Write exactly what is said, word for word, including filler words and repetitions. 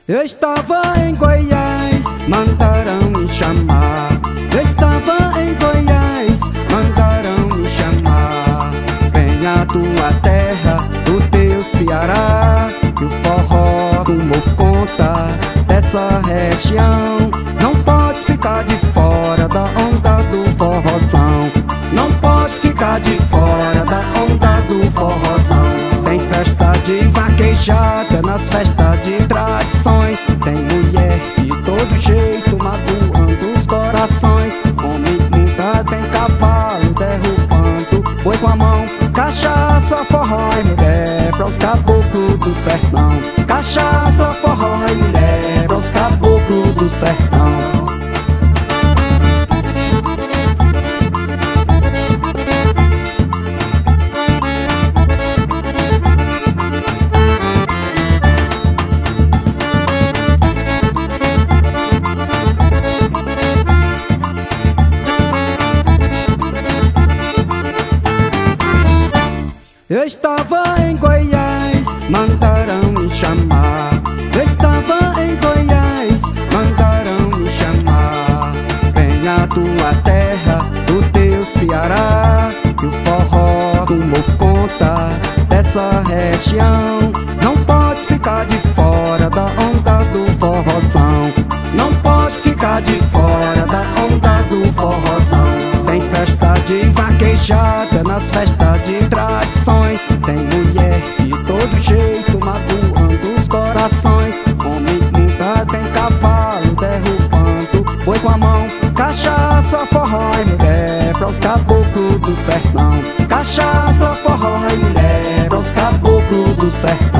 Eu estava em Goiás, mandaram me chamar. Eu estava em Goiás, mandaram me chamar. Venha a tua terra, do teu Ceará, que o forró tomou conta dessa região. Não pode ficar de fora da onda do forrozão. Não pode ficar de fora da onda do forrozão. Tem festa de vaquejada nas festas de tradições. Tem mulher de todo jeito magoando os corações. Homem monta, tem cavalo derrubando boi com a mão. Cachaça, forró e mulher para os caboclos do sertão. Cachaça, forró e mulher para os caboclos do sertão. Eu estava em Goiás, mandaram me chamar. Eu estava em Goiás, mandaram me chamar. Venha a tua terra, do teu Ceará, que o forró tomou conta dessa região. Não pode ficar de fora da onda do forrozão. Não pode ficar de fora da onda do forrozão. Tem festa de vaquejada nas festas de tradições. Tem mulher de todo jeito magoando os corações. Homem monta, tem cavalo derrubando boi com a mão. Cachaça, forró e mulher para os caboclos do sertão. Cachaça, forró e mulher para os caboclos do sertão.